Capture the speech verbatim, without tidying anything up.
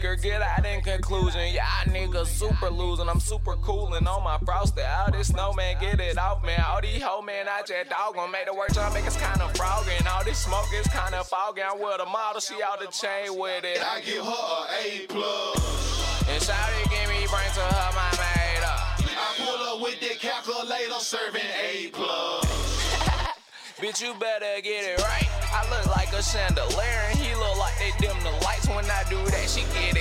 Get out in conclusion, y'all niggas super losing. I'm super coolin' on my frosty. All this snowman, get it off, man. All these hoe man, I just dog gon' make the work jump, make us kinda froggy. And all this smoke is kinda foggy. I'm with a model, she out the chain with it. I give her a A plus. And shawty give me brains to her, my made up. I pull up with that calculator, serving A plus. Bitch, you better get it right. I look like a chandelier, and he look like they dim the lights. When I do that, she get it.